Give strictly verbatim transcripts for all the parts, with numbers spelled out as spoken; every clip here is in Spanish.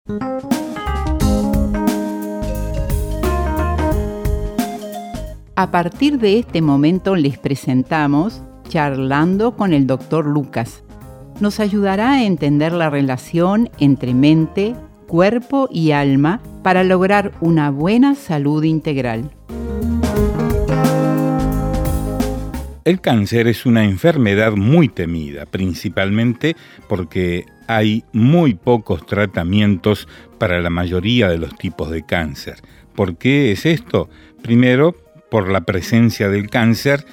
A partir de este momento les presentamos Charlando con el doctor Lucas. Nos ayudará a entender la relación entre mente, cuerpo y alma para lograr una buena salud integral. El cáncer es una enfermedad muy temida, principalmente porque hay muy pocos tratamientos para la mayoría de los tipos de cáncer. ¿Por qué es esto? Primero, por la presencia del cáncer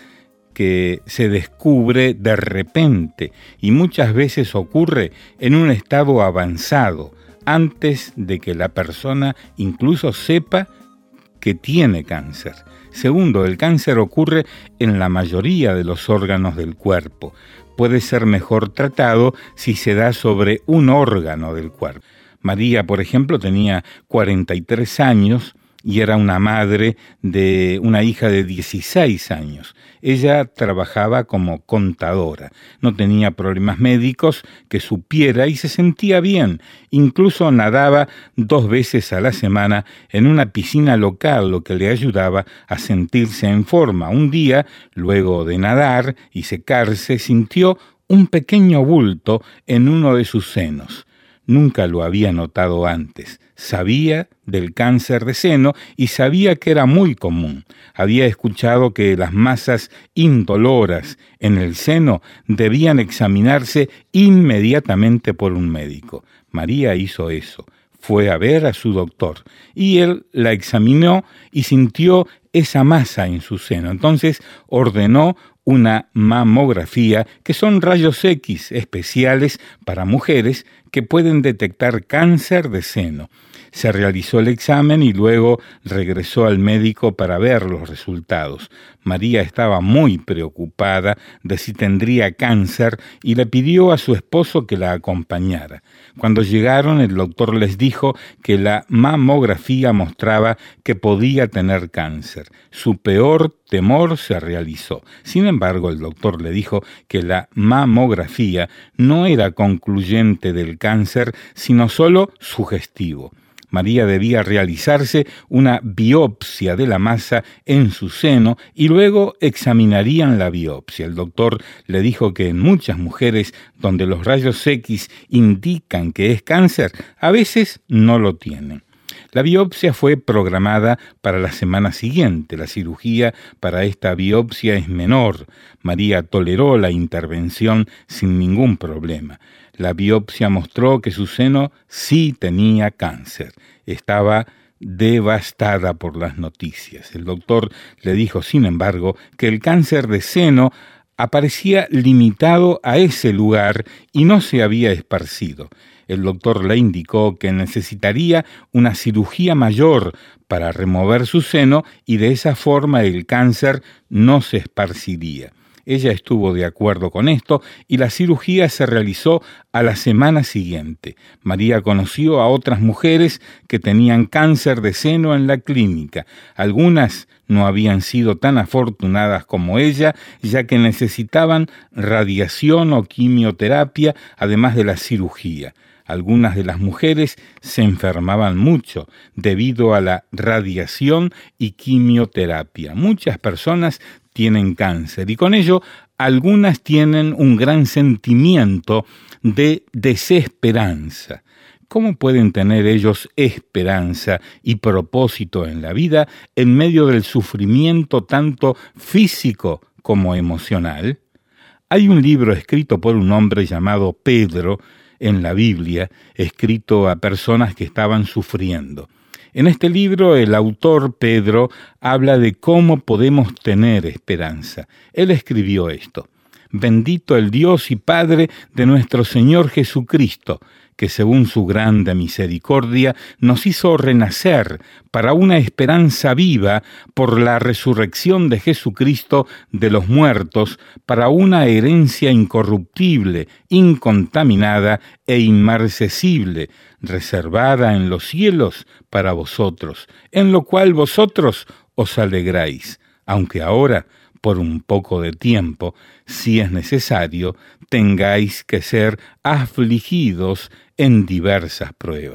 que se descubre de repente y muchas veces ocurre en un estado avanzado, antes de que la persona incluso sepa que tiene cáncer. Segundo, el cáncer ocurre en la mayoría de los órganos del cuerpo. Puede ser mejor tratado si se da sobre un órgano del cuerpo. María, por ejemplo, tenía cuarenta y tres años y era una madre de una hija de dieciséis años. Ella trabajaba como contadora, no tenía problemas médicos que supiera y se sentía bien. Incluso nadaba dos veces a la semana en una piscina local, lo que le ayudaba a sentirse en forma. Un día, luego de nadar y secarse, sintió un pequeño bulto en uno de sus senos. Nunca lo había notado antes. Sabía del cáncer de seno y sabía que era muy común. Había escuchado que las masas indoloras en el seno debían examinarse inmediatamente por un médico. María hizo eso. Fue a ver a su doctor y él la examinó y sintió esa masa en su seno. Entonces ordenó una mamografía, que son rayos X especiales para mujeres que pueden detectar cáncer de seno. Se realizó el examen y luego regresó al médico para ver los resultados. María estaba muy preocupada de si tendría cáncer y le pidió a su esposo que la acompañara. Cuando llegaron, el doctor les dijo que la mamografía mostraba que podía tener cáncer. Su peor temor se realizó. Sin embargo, el doctor le dijo que la mamografía no era concluyente del cáncer, sino solo sugestivo. María debía realizarse una biopsia de la masa en su seno y luego examinarían la biopsia. El doctor le dijo que en muchas mujeres donde los rayos X indican que es cáncer, a veces no lo tienen. La biopsia fue programada para la semana siguiente. La cirugía para esta biopsia es menor. María toleró la intervención sin ningún problema. La biopsia mostró que su seno sí tenía cáncer. Estaba devastada por las noticias. El doctor le dijo, sin embargo, que el cáncer de seno aparecía limitado a ese lugar y no se había esparcido. El doctor le indicó que necesitaría una cirugía mayor para remover su seno y de esa forma el cáncer no se esparciría. Ella estuvo de acuerdo con esto y la cirugía se realizó a la semana siguiente. María conoció a otras mujeres que tenían cáncer de seno en la clínica. Algunas no habían sido tan afortunadas como ella, ya que necesitaban radiación o quimioterapia, además de la cirugía. Algunas de las mujeres se enfermaban mucho debido a la radiación y quimioterapia. Muchas personas tienen cáncer y con ello algunas tienen un gran sentimiento de desesperanza. ¿Cómo pueden tener ellos esperanza y propósito en la vida en medio del sufrimiento tanto físico como emocional? Hay un libro escrito por un hombre llamado Pedro en la Biblia, escrito a personas que estaban sufriendo. En este libro el autor Pedro habla de cómo podemos tener esperanza. Él escribió esto: Bendito el Dios y Padre de nuestro Señor Jesucristo, que según su grande misericordia nos hizo renacer para una esperanza viva por la resurrección de Jesucristo de los muertos, para una herencia incorruptible, incontaminada e inmarcesible, reservada en los cielos para vosotros, en lo cual vosotros os alegráis, aunque ahora, por un poco de tiempo, si es necesario, tengáis que ser afligidos en diversas pruebas.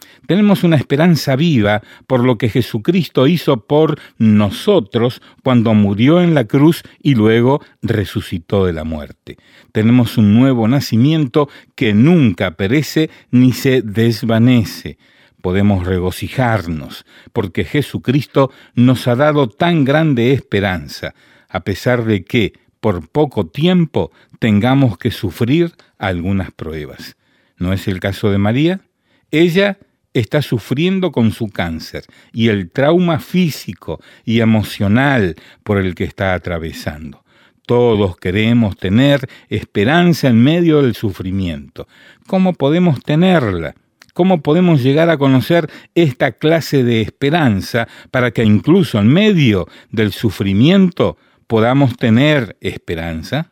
Tenemos una esperanza viva por lo que Jesucristo hizo por nosotros cuando murió en la cruz y luego resucitó de la muerte. Tenemos un nuevo nacimiento que nunca perece ni se desvanece. Podemos regocijarnos porque Jesucristo nos ha dado tan grande esperanza, a pesar de que por poco tiempo tengamos que sufrir algunas pruebas. ¿No es el caso de María? Ella está sufriendo con su cáncer y el trauma físico y emocional por el que está atravesando. Todos queremos tener esperanza en medio del sufrimiento. ¿Cómo podemos tenerla? ¿Cómo podemos llegar a conocer esta clase de esperanza para que incluso en medio del sufrimiento podamos tener esperanza?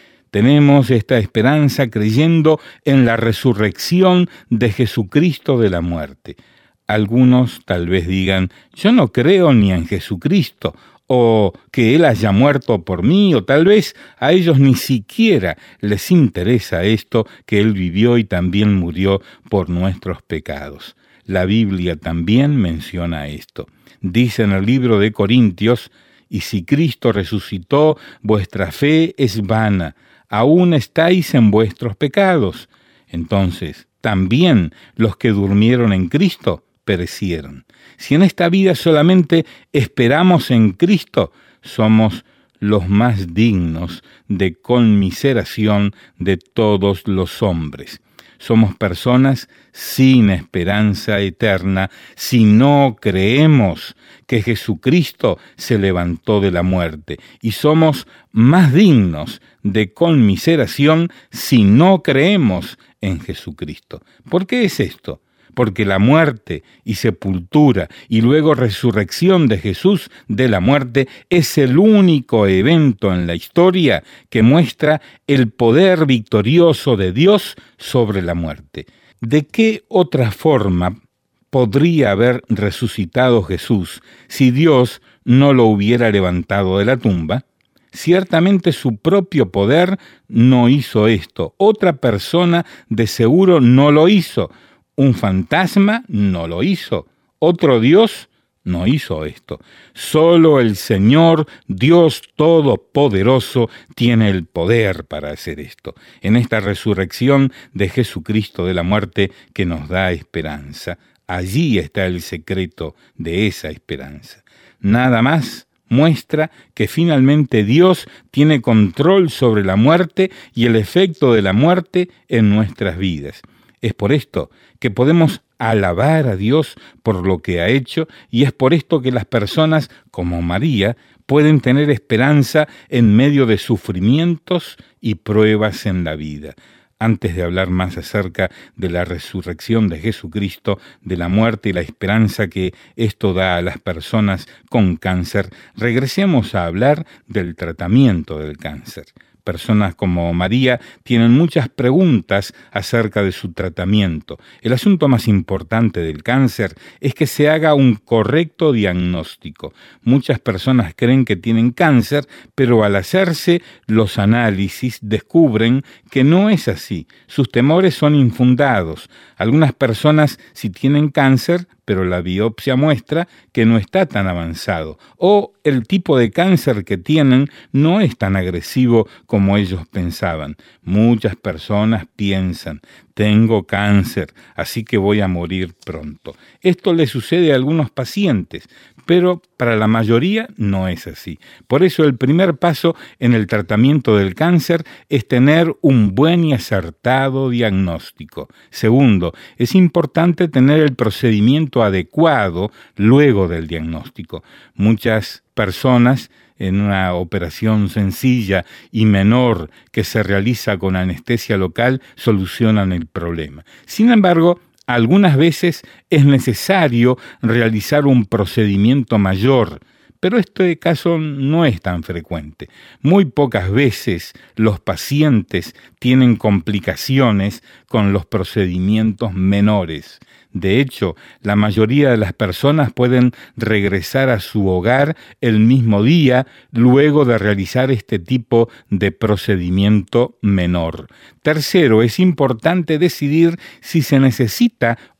Tenemos esta esperanza creyendo en la resurrección de Jesucristo de la muerte. Algunos tal vez digan, yo no creo ni en Jesucristo, o que Él haya muerto por mí, o tal vez a ellos ni siquiera les interesa esto, que Él vivió y también murió por nuestros pecados. La Biblia también menciona esto. Dice en el libro de Corintios, y si Cristo resucitó, vuestra fe es vana, aún estáis en vuestros pecados. Entonces, también los que durmieron en Cristo perecieron. Si en esta vida solamente esperamos en Cristo, somos los más dignos de conmiseración de todos los hombres. Somos personas sin esperanza eterna si no creemos que Jesucristo se levantó de la muerte, y somos más dignos de conmiseración si no creemos en Jesucristo. ¿Por qué es esto? Porque la muerte y sepultura y luego resurrección de Jesús de la muerte es el único evento en la historia que muestra el poder victorioso de Dios sobre la muerte. ¿De qué otra forma podría haber resucitado Jesús si Dios no lo hubiera levantado de la tumba? Ciertamente su propio poder no hizo esto. Otra persona de seguro no lo hizo. Un fantasma no lo hizo. Otro Dios no hizo esto. Solo el Señor, Dios Todopoderoso, tiene el poder para hacer esto. En esta resurrección de Jesucristo de la muerte que nos da esperanza. Allí está el secreto de esa esperanza. Nada más muestra que finalmente Dios tiene control sobre la muerte y el efecto de la muerte en nuestras vidas. Es por esto que podemos alabar a Dios por lo que ha hecho, y es por esto que las personas como María pueden tener esperanza en medio de sufrimientos y pruebas en la vida. Antes de hablar más acerca de la resurrección de Jesucristo, de la muerte y la esperanza que esto da a las personas con cáncer, regresemos a hablar del tratamiento del cáncer. Personas como María tienen muchas preguntas acerca de su tratamiento. El asunto más importante del cáncer es que se haga un correcto diagnóstico. Muchas personas creen que tienen cáncer, pero al hacerse los análisis descubren que no es así. Sus temores son infundados. Algunas personas sí tienen cáncer, pero la biopsia muestra que no está tan avanzado, o el tipo de cáncer que tienen no es tan agresivo como ellos pensaban. Muchas personas piensan, tengo cáncer, así que voy a morir pronto. Esto le sucede a algunos pacientes, pero para la mayoría no es así. Por eso el primer paso en el tratamiento del cáncer es tener un buen y acertado diagnóstico. Segundo, es importante tener el procedimiento adecuado luego del diagnóstico. Muchas personas en una operación sencilla y menor que se realiza con anestesia local solucionan el problema. Sin embargo, algunas veces es necesario realizar un procedimiento mayor, pero este caso no es tan frecuente. Muy pocas veces los pacientes tienen complicaciones con los procedimientos menores. De hecho, la mayoría de las personas pueden regresar a su hogar el mismo día luego de realizar este tipo de procedimiento menor. Tercero, es importante decidir si se necesita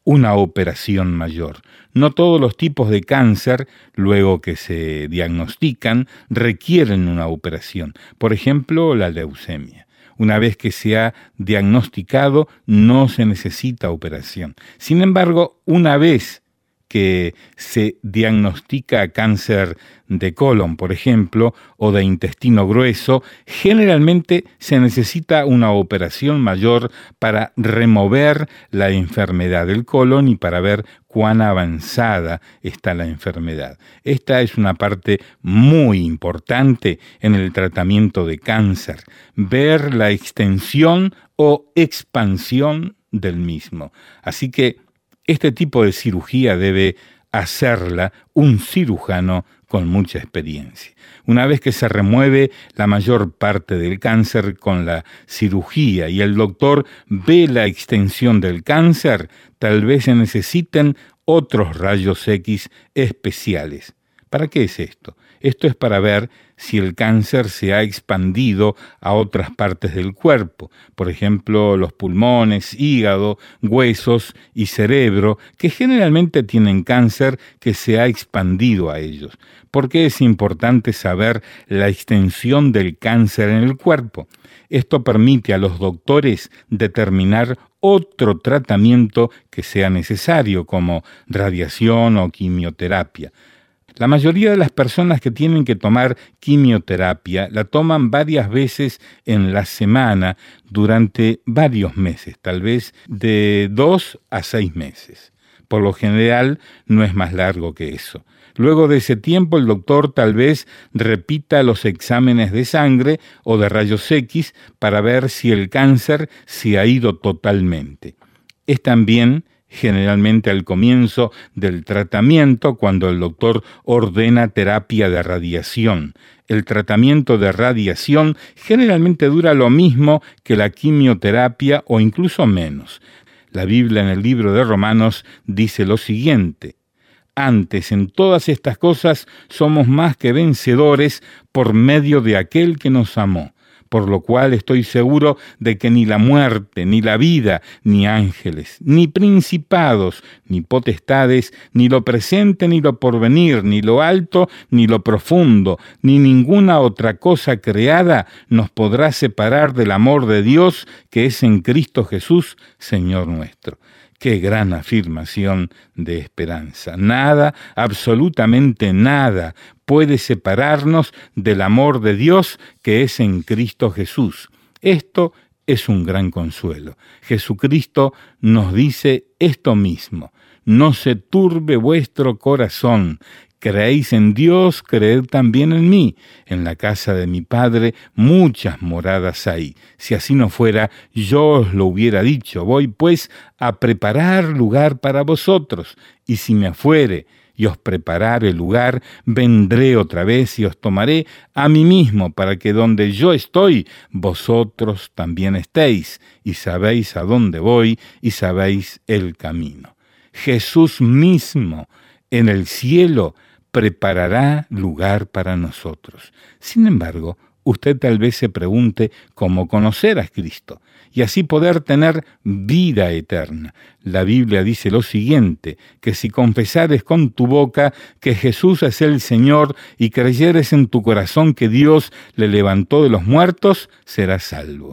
una operación mayor. No todos los tipos de cáncer, luego que se diagnostican, requieren una operación. Por ejemplo, la leucemia. Una vez que se ha diagnosticado, no se necesita operación. Sin embargo, una vez que se diagnostica cáncer de colon, por ejemplo, o de intestino grueso, generalmente se necesita una operación mayor para remover la enfermedad del colon y para ver cuán avanzada está la enfermedad. Esta es una parte muy importante en el tratamiento de cáncer, ver la extensión o expansión del mismo. Así que este tipo de cirugía debe hacerla un cirujano con mucha experiencia. Una vez que se remueve la mayor parte del cáncer con la cirugía y el doctor ve la extensión del cáncer, tal vez se necesiten otros rayos X especiales. ¿Para qué es esto? Esto es para ver si el cáncer se ha expandido a otras partes del cuerpo, por ejemplo, los pulmones, hígado, huesos y cerebro, que generalmente tienen cáncer que se ha expandido a ellos. ¿Por qué es importante saber la extensión del cáncer en el cuerpo? Esto permite a los doctores determinar otro tratamiento que sea necesario, como radiación o quimioterapia. La mayoría de las personas que tienen que tomar quimioterapia la toman varias veces en la semana durante varios meses, tal vez de dos a seis meses. Por lo general no es más largo que eso. Luego de ese tiempo el doctor tal vez repita los exámenes de sangre o de rayos X para ver si el cáncer se ha ido totalmente. Es también generalmente al comienzo del tratamiento, cuando el doctor ordena terapia de radiación. El tratamiento de radiación generalmente dura lo mismo que la quimioterapia o incluso menos. La Biblia en el libro de Romanos dice lo siguiente: antes, en todas estas cosas somos más que vencedores por medio de aquel que nos amó. Por lo cual estoy seguro de que ni la muerte, ni la vida, ni ángeles, ni principados, ni potestades, ni lo presente, ni lo porvenir, ni lo alto, ni lo profundo, ni ninguna otra cosa creada nos podrá separar del amor de Dios que es en Cristo Jesús, Señor nuestro. Qué gran afirmación de esperanza. Nada, absolutamente nada, puede separarnos del amor de Dios que es en Cristo Jesús. Esto es un gran consuelo. Jesucristo nos dice esto mismo: no se turbe vuestro corazón. Creéis en Dios, creed también en mí. En la casa de mi Padre muchas moradas hay. Si así no fuera, yo os lo hubiera dicho. Voy pues a preparar lugar para vosotros. Y si me fuere y os preparare lugar, vendré otra vez y os tomaré a mí mismo, para que donde yo estoy, vosotros también estéis. Y sabéis a dónde voy y sabéis el camino. Jesús mismo en el cielo preparará lugar para nosotros. Sin embargo, usted tal vez se pregunte cómo conocer a Cristo y así poder tener vida eterna. La Biblia dice lo siguiente: que si confesares con tu boca que Jesús es el Señor y creyeres en tu corazón que Dios le levantó de los muertos, serás salvo.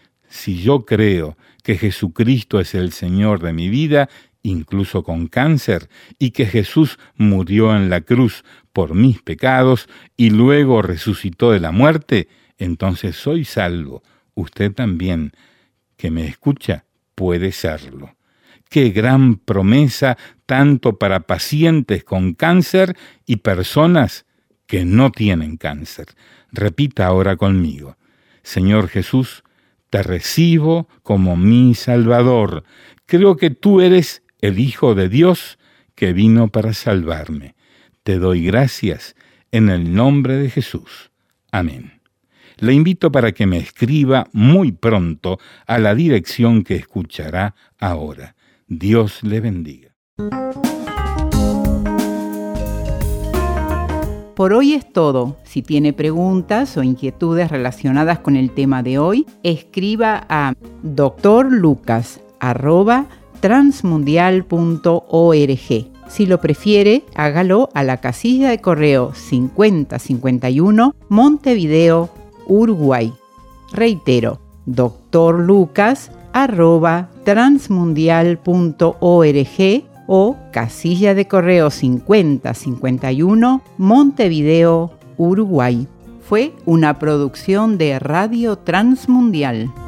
Si yo creo que Jesucristo es el Señor de mi vida, incluso con cáncer, y que Jesús murió en la cruz por mis pecados y luego resucitó de la muerte, entonces soy salvo. Usted también, que me escucha, puede serlo. Qué gran promesa, tanto para pacientes con cáncer y personas que no tienen cáncer. Repita ahora conmigo: Señor Jesús, te recibo como mi Salvador. Creo que tú eres el Hijo de Dios que vino para salvarme. Te doy gracias en el nombre de Jesús. Amén. Le invito para que me escriba muy pronto a la dirección que escuchará ahora. Dios le bendiga. Por hoy es todo. Si tiene preguntas o inquietudes relacionadas con el tema de hoy, escriba a doctor lucas arroba transmundial punto org. Si lo prefiere, hágalo a la casilla de correo cincuenta cincuenta y uno, Montevideo, Uruguay. Reitero, doctorlucas arroba transmundial punto org o casilla de correo cincuenta cincuenta y uno, Montevideo, Uruguay. Fue una producción de Radio Transmundial.